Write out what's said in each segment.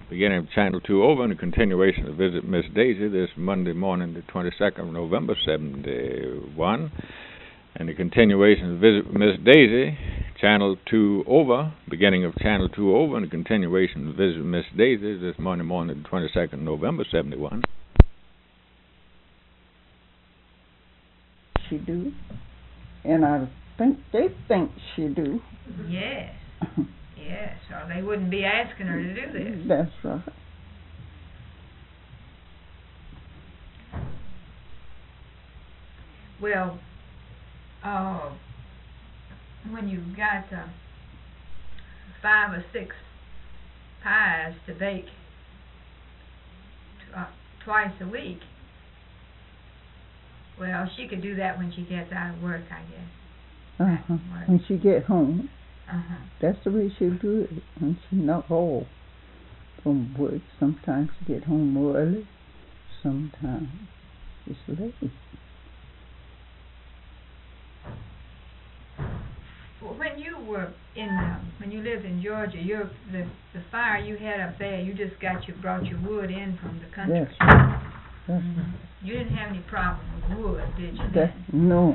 beginning of Channel 2 over, and a continuation of Visit Miss Daisy this Monday morning, the 22nd of November, 71. And the continuation of Visit Miss Daisy, Channel 2 over, beginning of Channel 2 over, and a continuation of Visit Miss Daisy this Monday morning, the 22nd of November, 71. She do, and I think they think she do. Yes. Yes, or they wouldn't be asking her to do this. That's right. Well, when you've got 5 or 6 pies to bake twice a week, well, she could do that when she gets out of work, I guess. When she get home. That's the way she'll do it. When she not home from work, sometimes she get home early, sometimes it's late. Well, when you were when you lived in Georgia, the fire you had up there, you just brought your wood in from the country. That's right. You didn't have any problem with wood, did you? No.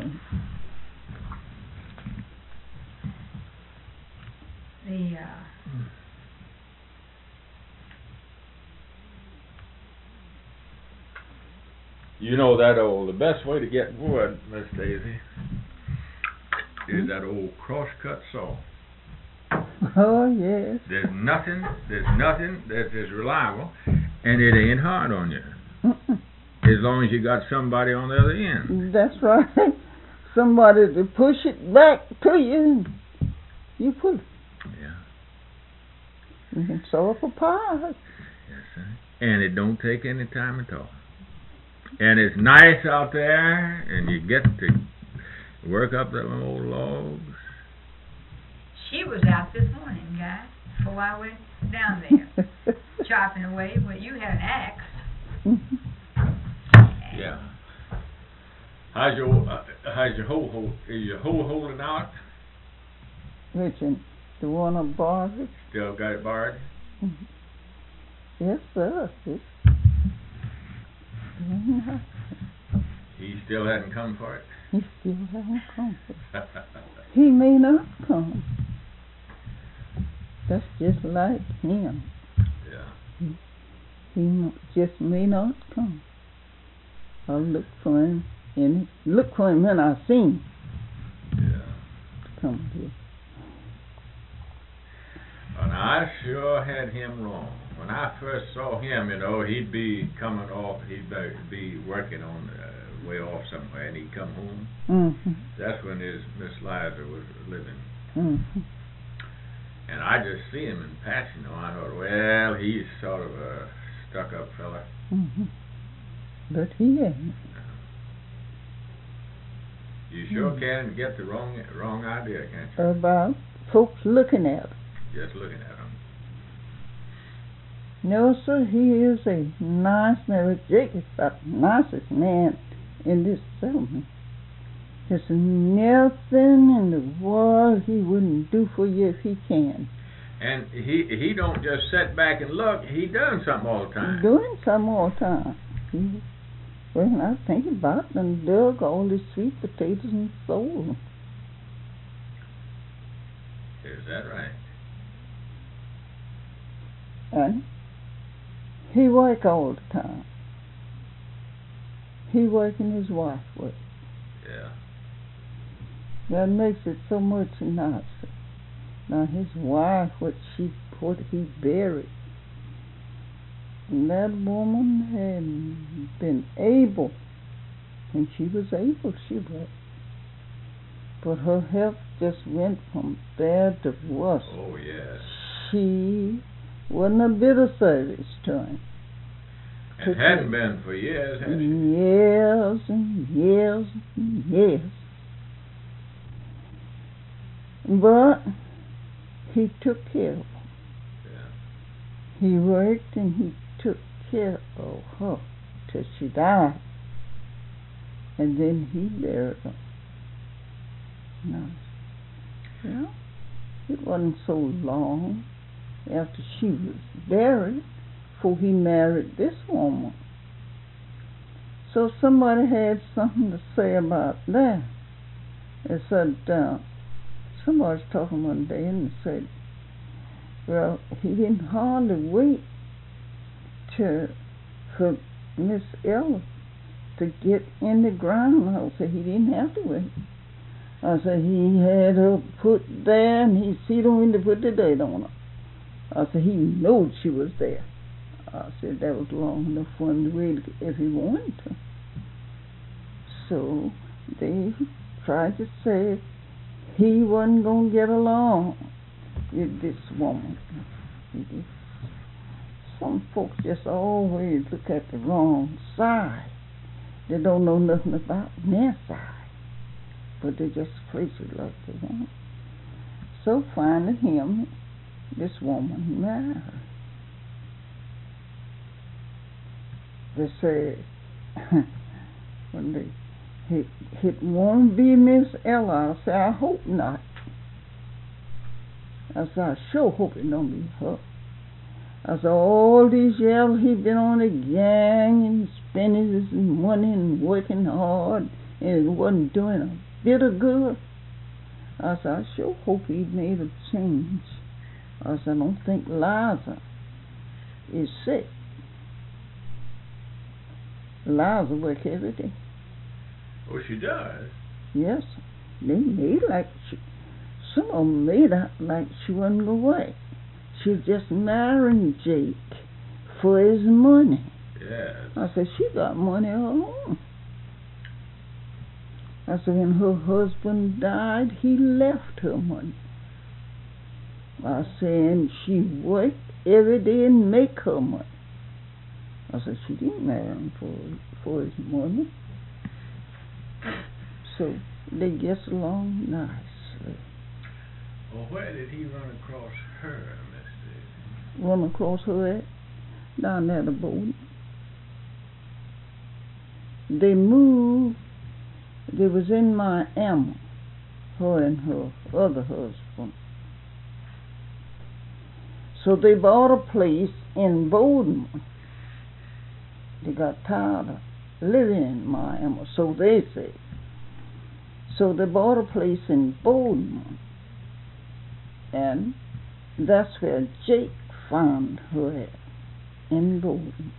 You know the best way to get wood, Miss Daisy, is that old crosscut saw. Oh, yes. There's nothing that's as reliable, and it ain't hard on you. As long as you got somebody on the other end. That's right. Somebody to push it back to you. You pull it. Yeah. You can sew up a pie. Yes, sir. And it don't take any time at all. And it's nice out there, and you get to work up them old logs. She was out this morning, guys, before I went down there, chopping away. Well, you had an axe. Yeah. How's your hoe? Is your hoe holding out? Which one? The one on borrowed? Still got it borrowed? Yes, sir. He still hasn't come for it? He still hasn't come for it. He may not come. That's just like him. Yeah. He just may not come. I'll look for him, and when I see him. Yeah. Come here. And I sure had him wrong. When I first saw him, he'd be coming off, he'd be working on way off somewhere, and he'd come home. That's when his Miss Liza was living. And I just see him in passing, I thought, well, he's sort of a stuck-up fella. But he ain't. You sure can get the wrong idea, can't you? About folks looking at him. Just looking at him. No, sir, he is a nice man. Jake is the nicest man in this settlement. There's nothing in the world he wouldn't do for you if he can. And he don't just sit back and look. He doing something all the time. Doing something all the time. When I think about it, and dug all the sweet potatoes and sold them. Is that right? And he work all the time. He work and his wife work. Yeah. That makes it so much nicer. Now his wife, what he buried. And that woman had been able, and she was able, she was. But her health just went from bad to worse. Oh, yes. She wasn't a bit of service to him. It hadn't been for years, had she? Years and years and years. But he took care of her. Yeah. He worked and he took care of her till she died. And then he buried her. No. Yeah. It wasn't so long after she was buried before he married this woman. So somebody had something to say about that. They said, somebody was talking one day and they said, well, he didn't hardly wait for Miss Ella to get in the ground. I said, he didn't have to wait. I said, he had her put there and he don't need to put the date on her. I said, he knew she was there. I said, that was long enough for him to wait if he wanted to. So they tried to say he wasn't going to get along with this woman. Some folks just always look at the wrong side. They don't know nothing about their side, but they just place it like they want. So finally this woman married. They said, when they it won't be Miss Ella. I said, I hope not. I said, I sure hope it don't be her. I said, all these years he been on the gang and spending his money and working hard and it wasn't doing a bit of good. I said, I sure hope he made a change. I said, I don't think Liza is sick. Liza work every day. Oh, she does? Yes. They made like some of them made out like she wasn't away. She was just marrying Jake for his money. Yes. I said, she got money of her own. I said, when her husband died, he left her money. I said, and she worked every day and make her money. I said, she didn't marry him for his money. So they get along nicely. Well, where did he run across her, Mr.? Run across her at? Down there at the boat. They moved. They was in Miami, her and her other husband. So they bought a place in Bowden. They got tired of living in Miami, so they say. So they bought a place in Bowden, and that's where Jake found her at, in Bowden.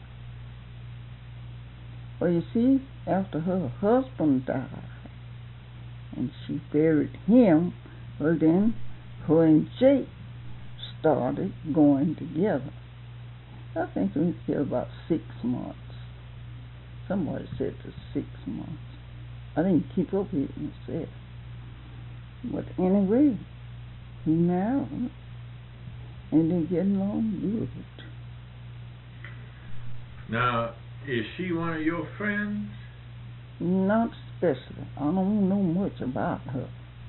Well, you see, after her husband died, and she buried him, well then, her and Jake started going together. I think it was about 6 months. Somebody said it was 6 months. I didn't keep up with it myself. But anyway, he married, and they're getting along good. Now, is she one of your friends? Not especially. I don't know much about her.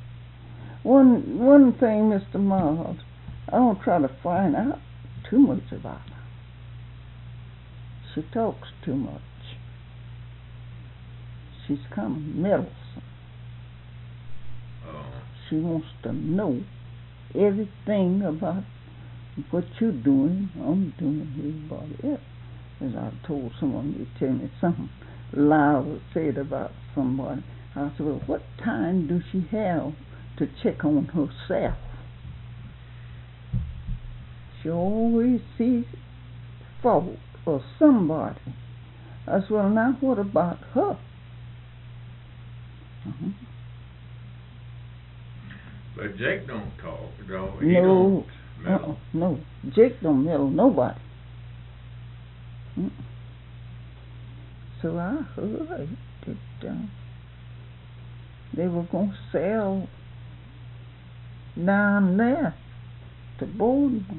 One thing, Mr. Miles, I don't try to find out too much about her. She talks too much. She's kind of meddlesome. Oh. She wants to know everything about what you're doing, I'm doing, everybody else. As I told someone, they tell me something Liza said about somebody. I said, well, what time do she have to check on herself? She always sees fault or somebody. I said, well, now what about her? But Jake don't talk, though. He don't meddle. No, Jake don't meddle nobody. So I heard that they were going to sell down there to Bowden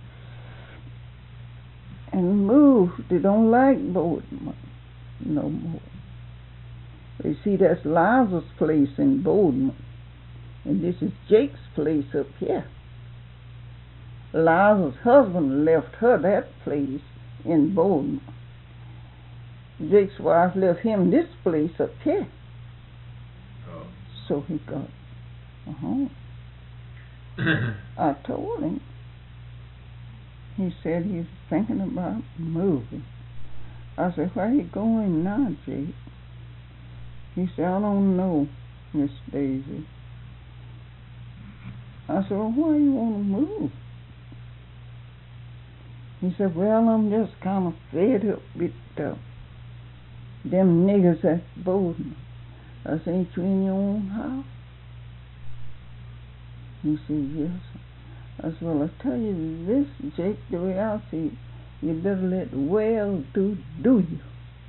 and move. They don't like Bowden no more. You see, that's Liza's place in Bowden, and this is Jake's place up here. Liza's husband left her that place in Bowden. Jake's wife left him this place up here. Oh. So he got I told him. he said he's thinking about moving. I said, where you going now, Jake? He said, I don't know, Miss Daisy. I said, well, why you want to move? He said, well, I'm just kind of fed up with them niggers at Bowden. I said, ain't you in your own house? He said, yes. I said, well, I tell you this, Jake, the way I see it, you better let well do you.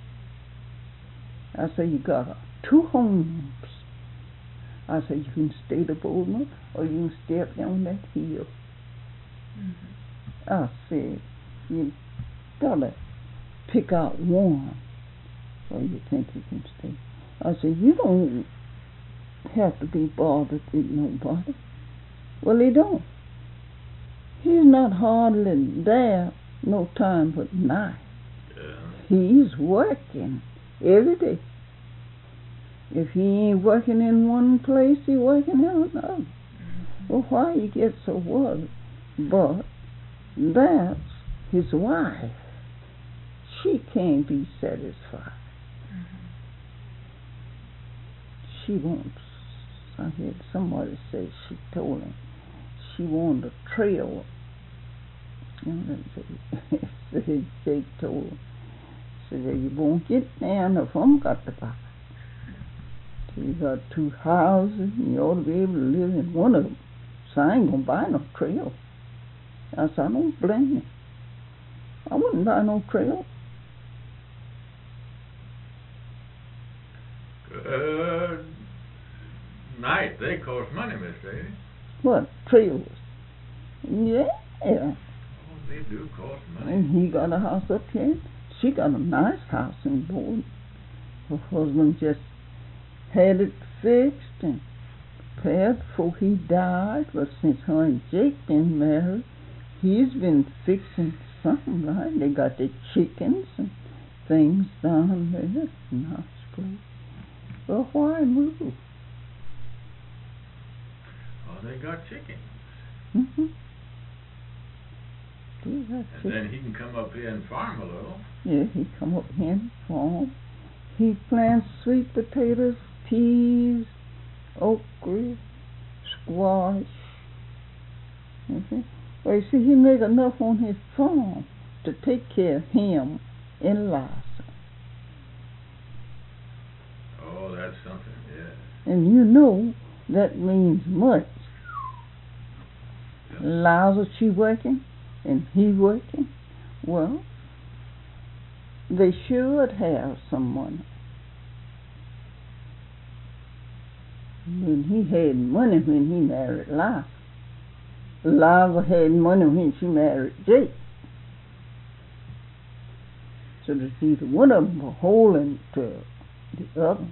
I said, you got 2 homes. I said, you can stay the Bowden or you can stay up on that hill. Mm-hmm. I said, you gotta pick out one so you think you can stay. I said, you don't have to be bothered with nobody. Well, he don't. He's not hardly there no time but night. Yeah. He's working every day. If he ain't working in one place, he's working in another. Mm-hmm. Well, why you get so worried? But that's his wife. She can't be satisfied. Mm-hmm. She wants, I heard somebody say she told him, she wanted a trail. And Jake told her, said, you won't get there if I'm got to buy. So you got 2 houses and you ought to be able to live in one of them. So I ain't going to buy no trail. I said, I don't blame you. I wouldn't buy no trail. Good night. They cost money, Miss Daisy. What? Trails? Yeah. Oh, they do cost money. And he got a house up here. She got a nice house in Bowden. Her husband just had it fixed and prepared before he died. But since her and Jake been married, he's been fixing something, right? They got the chickens and things down there. Nice place. Well, why move? Oh, they got chickens. Mm-hmm. And then he can come up here and farm a little. Yeah, he come up here and farm. He plants sweet potatoes, peas, okra, squash. Okay. Well, you see, he make enough on his farm to take care of him and Liza. Oh, that's something, yeah. And you know that means much. Yep. Liza, she working, and he working. Well, they should have some money. When he had money when he married Liza. Liza had money when she married Jake. So that either one of them were holding to the other.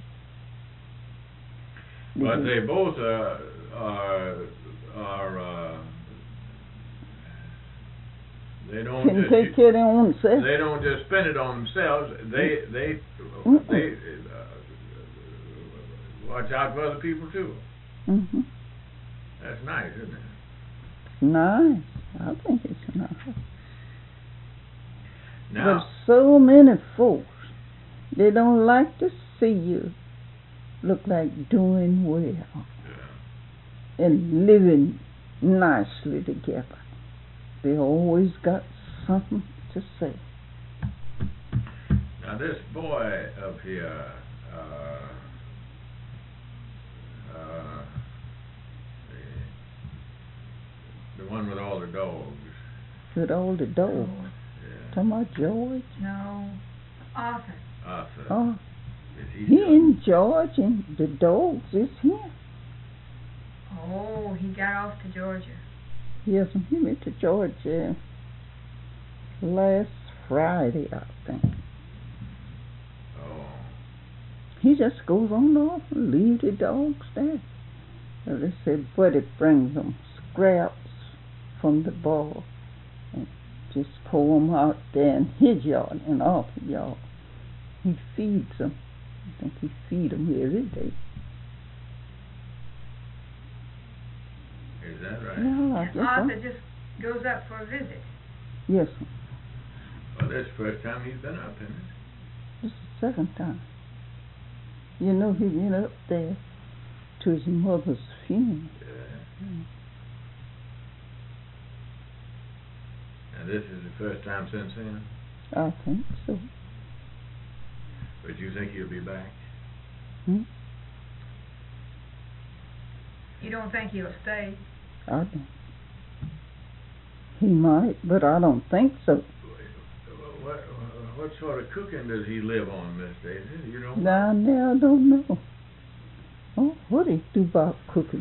But they both they don't can take care of their own self. They don't just spend it on themselves. They watch out for other people too. Mm-hmm. That's nice, isn't it? Nice. I think it's nice. Now, but so many folks, they don't like to see you look like doing well, yeah, and living nicely together. They always got something to say. Now this boy up here, the one with all the dogs. With all the dogs? Yeah. Talking about George? No, Arthur. Arthur. Oh. He in Georgia, and the dogs is here. Oh, he got off to Georgia. Yes, he went to Georgia last Friday, I think. Oh. He just goes on off and leave the dogs there. So they said Buddy brings them scraps from the bar and just pour them out there in his yard and off the yard. He feeds them. I think he feeds them every day. Is that right? Yeah, I guess Arthur just goes up for a visit. Yes, sir. Well, this is the first time he's been up, isn't it? This is the second time. You know, he went up there to his mother's funeral. Yeah. And this is the first time since then? I think so. But you think he'll be back? You don't think he'll stay? I don't. He might, but I don't think so. What sort of cooking does he live on, Miss Daisy? You don't know? Now, I don't know. Oh, what do he do about cooking?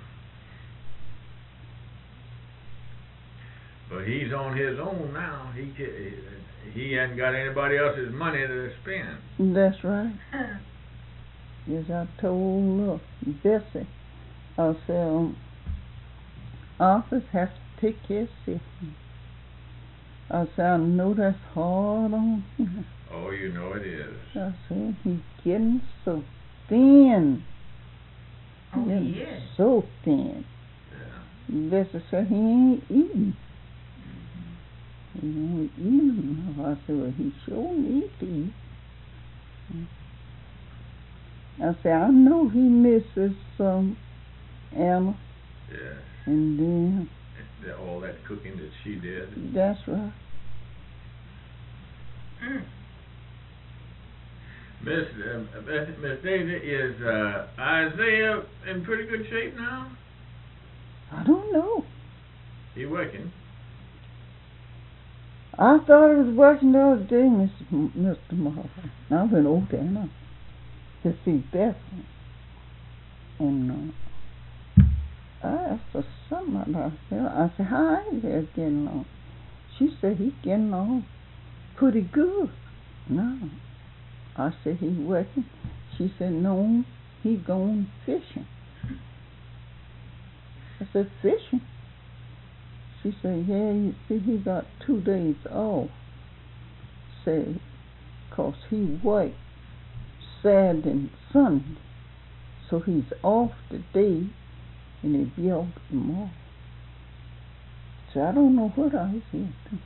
But he's on his own now. He hasn't got anybody else's money to spend. That's right. Yes, I told Bessie, I said, Arthur has to take care of sick. I said, I know that's hard on him. Oh, you know it is. I said, he's getting so thin. Oh, he is. So thin. Yeah. Bessie said, he ain't eating. He ain't eating. I said, well, he sure needs to eat. I said, I know he misses Anna. Yeah. And then all that cooking that she did. That's right. Miss Daisy, is Isaiah in pretty good shape now? I don't know. He working? I thought he was working the other day, Mr. Marvel. I went over there to see Beth. And I asked her something about her. I said, how is he getting along? She said, he's getting along pretty good. No. I said, he working? She said, no, he going fishing. I said, fishing? She said, yeah, you see, he got 2 days off. Said, 'cause he worked Saturday and Sunday. So he's off today, and he'll be off tomorrow. So I don't know what I was here to.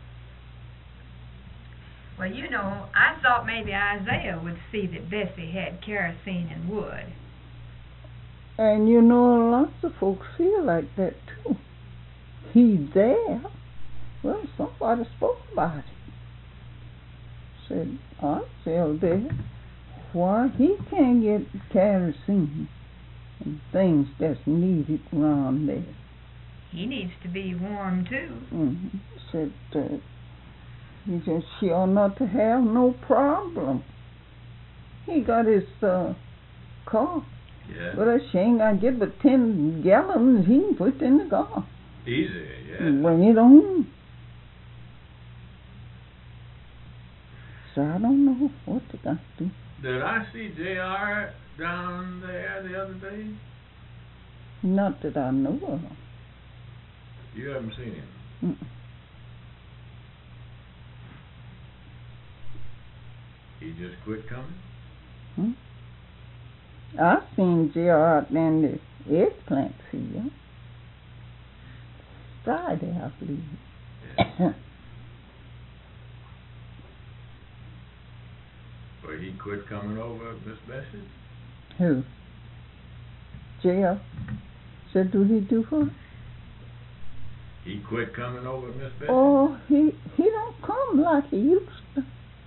Well, you know, I thought maybe Isaiah would see that Bessie had kerosene and wood. And you know, lots of folks feel like that too. He's there. Well, somebody spoke about it. Said, Isaiah there. Why he can't get kerosene and things that's needed around there. He needs to be warm too. Said he said she ought not to have no problem. He got his car. Yeah. But she ain't gonna get but 10 gallons. He can put it in the car. Easy, yeah. Bring it on. So I don't know what they got to do. Did I see JR down there the other day? Not that I know of. You haven't seen him? Mm-mm. He just quit coming? I seen JR out there in the eggplant field. Friday, I believe. Yeah. Well, he quit coming over, Miss Bessie? Who? JR? Said, do he do what? He quit coming over, Miss Bessie? Oh, he don't come like he used to.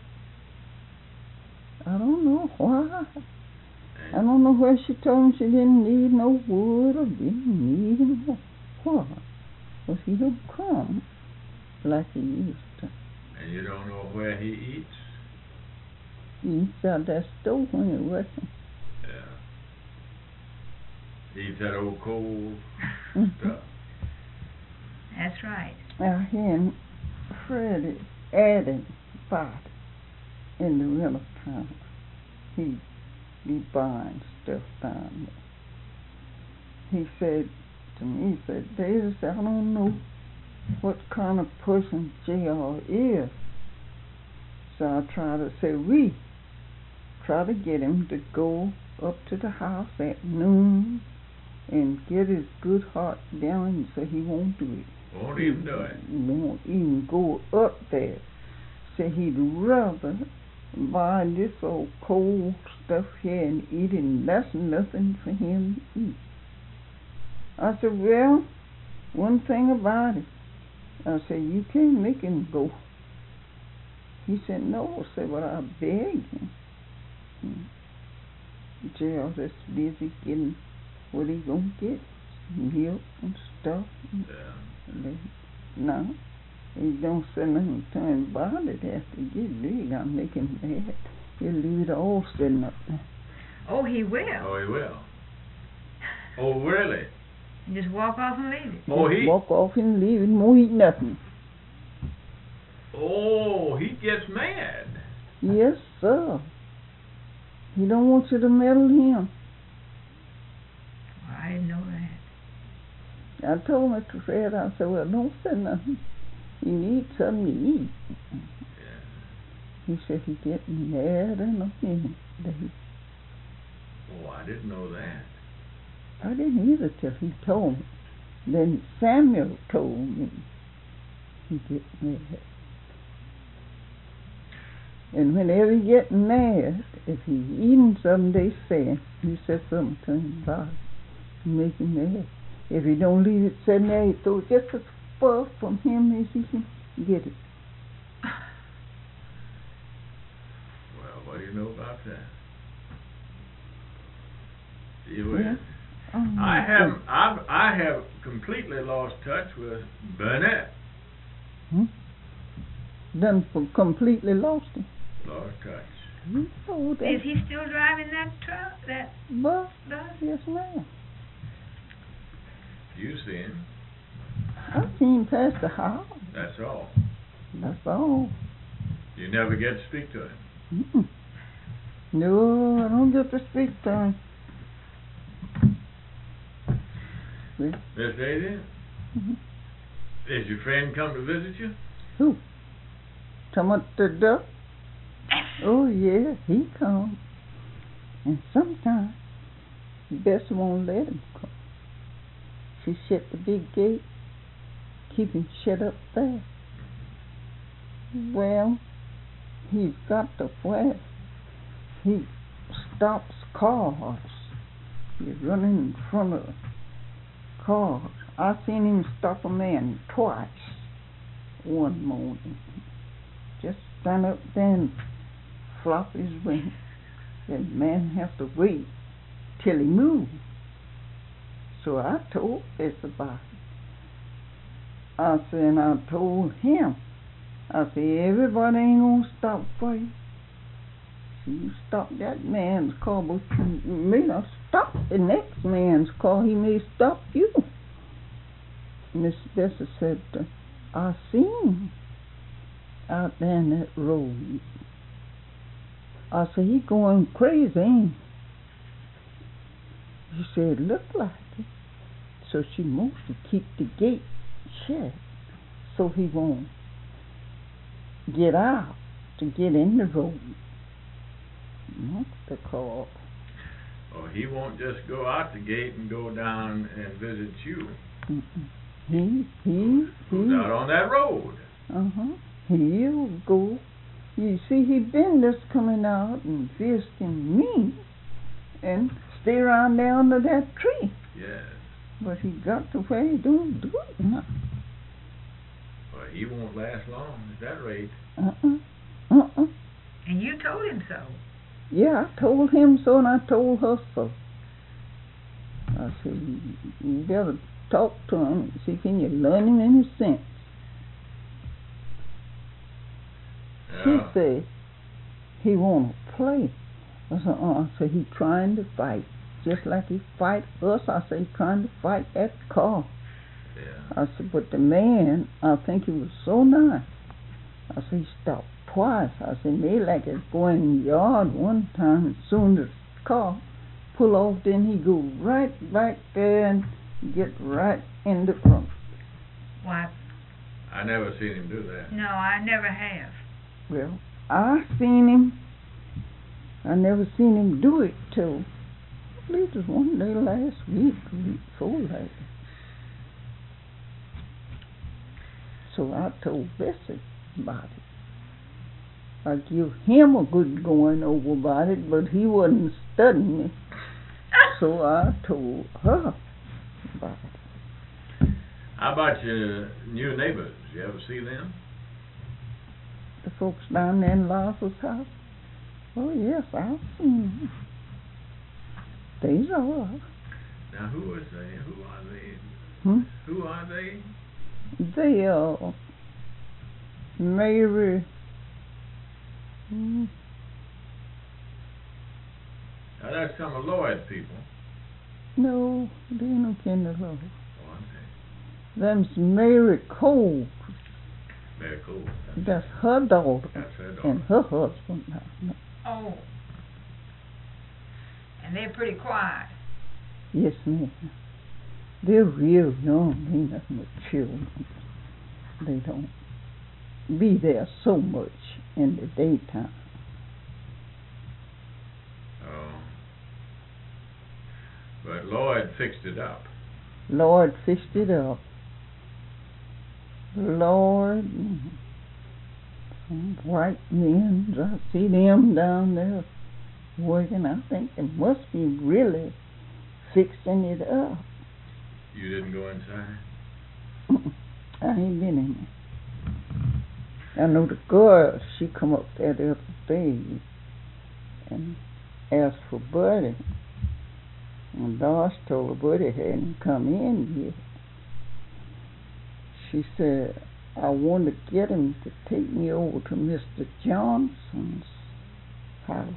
I don't know why. I don't know where she told him she didn't need no wood or didn't need him. What? But he don't come like he used to. And you don't know where he eats? He eats out that stove when he's working. Yeah. He eats that old cold stuff. That's right. I hear Freddie added about it in the rental town. He be buying stuff down there. He said to me, he said, Daisy, I don't know what kind of person JR is. So I try to say, we try to get him to go up to the house at noon and get his good heart down so he won't do it. Won't even do it. Won't even go up there. Say he'd rather buy this old cold stuff here and eat it, and that's nothing for him to eat. I said, well, one thing about it, I said, you can't make him go. He said, no. I said, well, I beg him. Jail that's busy getting what he gonna get, milk and stuff. No, he don't say nothing to him about it after he get big. I make him mad. He'll leave it all sitting up there. Oh, he will. Oh, he will. Oh, really? Just walk off and leave it. Oh, Just walk off and leave it, won't eat nothing. Oh, he gets mad. Yes, sir. He don't want you to meddle him. I didn't know that. I told Mr. Fred, I said, well, don't say nothing. You need something to eat. Yeah. He said he get mad in a minute. Oh, I didn't know that. I didn't either till he told me. Then Samuel told me he get mad. And whenever he get mad, if he eating something they say, you say something to him about it, make him mad. If he don't leave it sitting there, he throw just as far from him as he can get it. Well, what do you know about that? Yeah. I have completely lost touch with Burnett. Done completely lost him. Lost touch. Oh, Is he still driving that truck, that bus? bus? Yes, ma'am. You see him. I've seen him past the house. That's all. That's all. You never get to speak to him. Mm-mm. No, I don't get to speak to him. Miss Daisy, is your friend come to visit you? Who? Come up the duck? Oh, yeah, he come. And sometimes Bess won't let him come. She shut the big gate, keep him shut up there. Well, he's got to where he stops cars. He's running in front of cars. I seen him stop a man twice one morning. Just stand up there and flop his wings. The man has to wait till he moves. So I told this about it. I said, and I told him, I said, everybody ain't gonna stop for you. So you stop that man's car, but you may not stop the next man's car. He may stop you. Miss Bessie said, I seen him out there in that road. I said, he going crazy, ain't he? She said, look like it. So she wants to keep the gate shut so he won't get out to get in the road. That's the call. Oh, he won't just go out the gate and go down and visit you. He's out on that road. He'll go. You see, he been just coming out and visiting me and stay around there under that tree. Yes. But he got to where he don't do it now. Well, he won't last long at that rate. And you told him so. Yeah, I told him so and I told her so. I said, you better talk to him and see can you learn him any sense. Yeah. She said he wanna play. I said he trying to fight. Just like he fight us, I said he trying to fight that car. Yeah. I said, but the man, I think he was so nice. I said he stopped twice. I said, maybe like it's going in the yard one time, as soon as the car pull off, then he go right back there and get right in the front. Why? I never seen him do that. No, I never have. Well, I seen him. I never seen him do it till at least one day last week, week before last. So I told Bessie about it. I give him a good going over about it, but he wasn't studying me. So I told her about it. How about your new neighbors? You ever see them? The folks down there in Lazarus' house? Oh, yes, I've seen them. They's all right. Now, who is they? Who are they? Hmm? Who are they? They are Mary. Now, that's some of Lloyd's people. No, they no kin of Lord. Oh, I see. Them's Mary Cole. Very cool. That's her daughter. That's her daughter. And her husband. Now. Oh. And they're pretty quiet. Yes, ma'am. They're real young. Ain't nothing but children. They don't be there so much in the daytime. Oh. But Lloyd fixed it up. Lord fixed it up. Lord, some white men, I see them down there working. I think they must be really fixing it up. You didn't go inside? I ain't been in there. I know the girl, she come up there the other day and asked for Buddy. And Doss told her Buddy hadn't come in yet. She said, I want to get him to take me over to Mr. Johnson's house.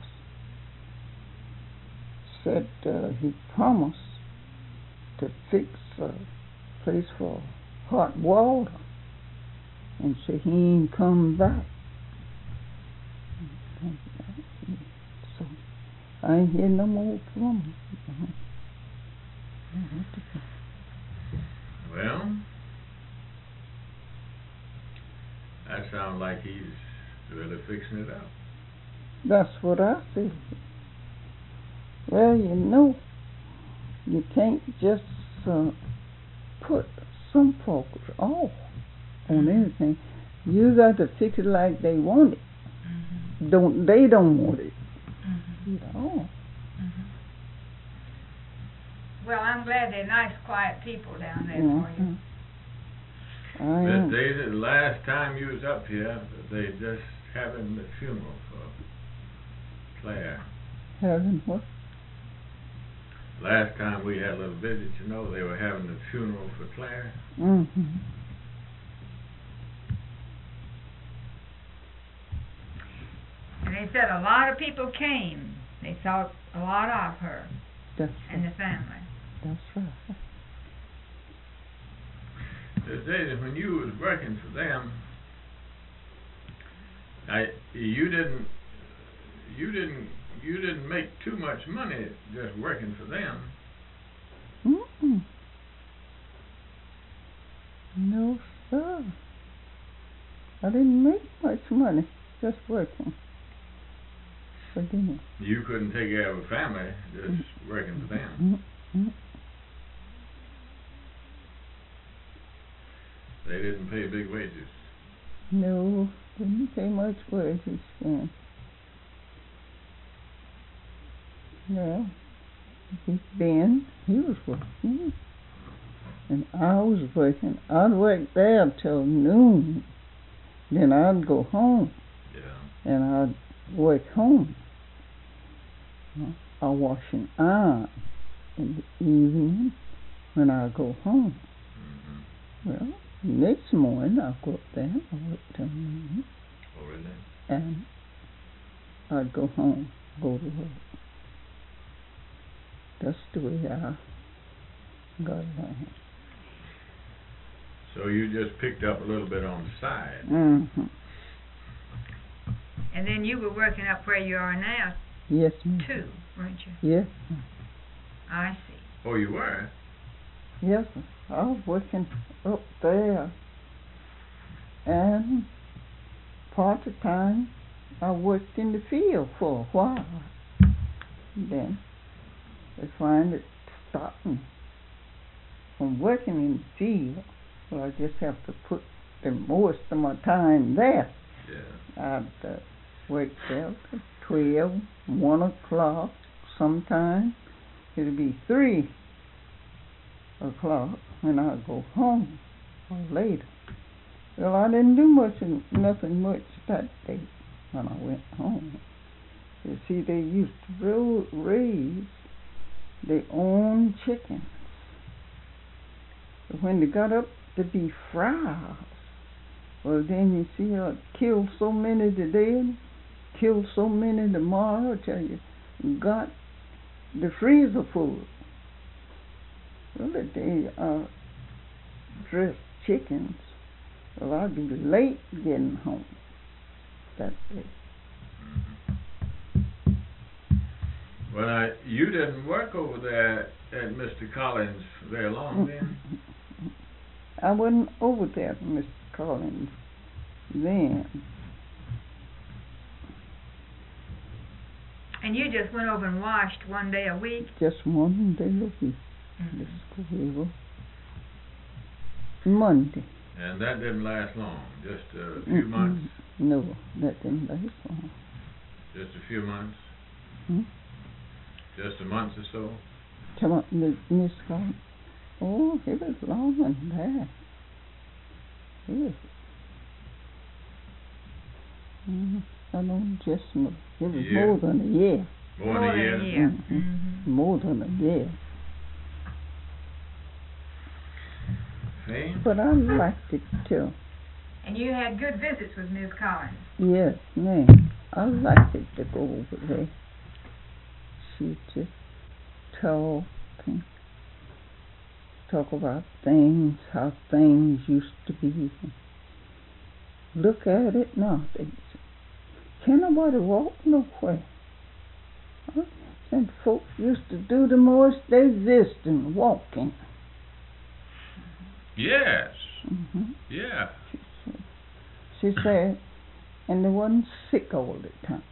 Said he promised to fix a place for hot water. And said he ain't come back. So I ain't hear no more from him. Well, that sounds like he's really fixing it up. That's what I said. Well, you know, you can't just put some folks off on anything. You got to fix it like they want it. Mm-hmm. They don't want it. Mm-hmm. No. Mm-hmm. Well, I'm glad they're nice, quiet people down there for you. But the last time you was up here, they just having the funeral for Claire. Having what? Last time we had a little visit, you know, they were having the funeral for Claire. Mm-hmm. And they said a lot of people came. They thought a lot of her. That's and right. the family. That's right. When you was working for them, you didn't make too much money just working for them. Mm-mm. No, sir. I didn't make much money just working for them. You couldn't take care of a family just working for them. Mm-mm. They didn't pay big wages. No, didn't pay much wages then. Well, Ben, he was working, and I was working. I'd work there till noon, then I'd go home. Yeah. And I'd work home. I'd wash and iron in the evening when I go home. Mm-hmm. Well, next morning I'd go up there and work till noon. Oh, really? And I'd go home, go to work. That's the way I got along. So you just picked up a little bit on the side. Mm-hmm. And then you were working up where you are now, Yes, ma'am. too, weren't you? Yes, I see. Oh, you were? yes. I was working up there. And part of the time I worked in the field for a while. Then they finally stopped me from working in the field. So I just have to put the most of my time there. Yeah. I'd wake up at 12, 1 o'clock sometime. It'll be 3 o'clock when I go home or later. Well, I didn't do nothing much that day when I went home. You see, they used to raise their own chickens. But when they got up to be fried, well, then you see, kill so many today, kill so many tomorrow, till you got the freezer full. Well, if they dressed chickens, well, I'd be late getting home that day. Well, you didn't work over there at Mr. Collins very long then? I wasn't over there at Mr. Collins then. And you just went over and washed one day a week? Just one day a week. This school Monday. And that didn't last long, just a few months? No, that didn't last long. Just a few months? Hmm? Just a month or so? Come on, Miss Collins. Oh, it was longer than that. It was. I don't just know. It was more than a year. More than a year? Mm-hmm. More than a year. See? But I liked it too. And you had good visits with Miss Collins? Yes, ma'am. I liked it to go over there. She just talk about things, how things used to be. Look at it now. Can't nobody walk nowhere. Huh? And folks used to do the most they exist in walking. Yes. Mm-hmm. Yeah. She said, and they wasn't sick all the time.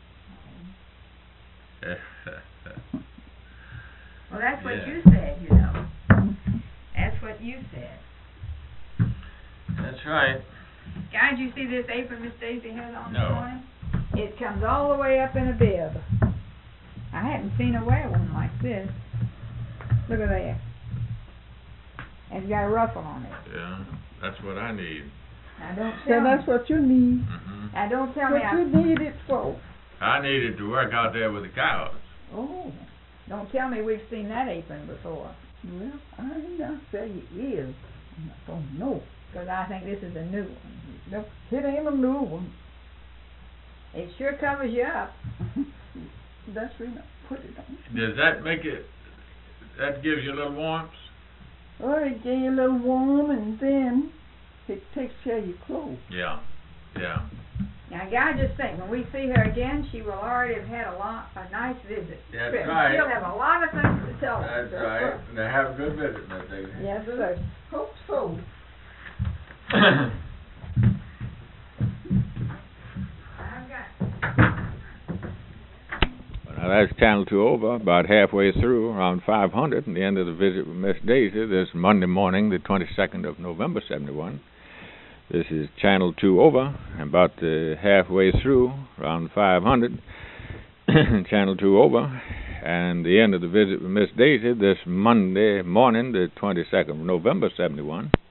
Well, that's what you said, you know. That's what you said. That's right. Guys, you see this apron Miss Daisy has on this No. morning? It comes all the way up in a bib. I hadn't seen her wear one like this. Look at that. It's got a ruffle on it. Yeah, that's what I need. Now don't So tell that's me. what you need. Mm-hmm. Now don't tell What me. you need it for. I needed to work out there with the cows. Oh. Don't tell me we've seen that apron before. Well, I'm not saying it is. I don't know. Because I think this is a new one. No, it ain't a new one. It sure covers you up. That's when I put it on. Does that make it, that gives you a little warmth? Or it get you a little warm, and then it takes care of your clothes. Yeah, yeah. Now, guy, just think, when we see her again, she will already have had a nice visit. That's trip. right. She'll have a lot of things to tell us. That's right. Now have a good visit, Miss Daisy. Yes, sir. Hope so. Now that's Channel 2 over, about halfway through, around 500, and the end of the visit with Miss Daisy this Monday morning, the 22nd of November, 71. This is Channel 2 over, about halfway through, around 500, Channel 2 over, and the end of the visit with Miss Daisy this Monday morning, the 22nd of November, 71.